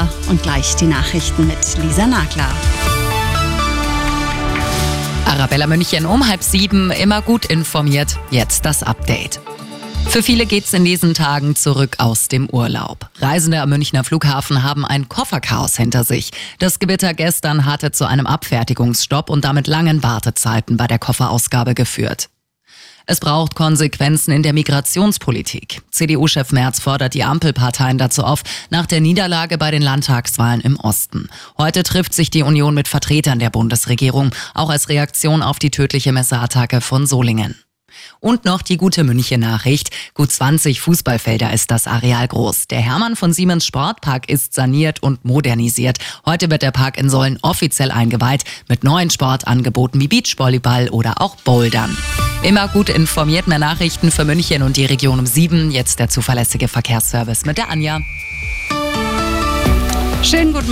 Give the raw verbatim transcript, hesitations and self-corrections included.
und gleich die Nachrichten mit Lisa Nagler. Arabella München um halb sieben, immer gut informiert. Jetzt das Update. Für viele geht's in diesen Tagen zurück aus dem Urlaub. Reisende am Münchner Flughafen haben ein Kofferchaos hinter sich. Das Gewitter gestern hatte zu einem Abfertigungsstopp und damit langen Wartezeiten bei der Kofferausgabe geführt. Es braucht Konsequenzen in der Migrationspolitik. C D U-Chef Merz fordert die Ampelparteien dazu auf, nach der Niederlage bei den Landtagswahlen im Osten. Heute trifft sich die Union mit Vertretern der Bundesregierung, auch als Reaktion auf die tödliche Messerattacke von Solingen. Und noch die gute München-Nachricht. Gut zwanzig Fußballfelder ist das Areal groß. Der Hermann von Siemens Sportpark ist saniert und modernisiert. Heute wird der Park in Solln offiziell eingeweiht mit neuen Sportangeboten wie Beachvolleyball oder auch Bouldern. Immer gut informiert, mehr Nachrichten für München und die Region um sieben. Jetzt der zuverlässige Verkehrsservice mit der Anja. Schönen guten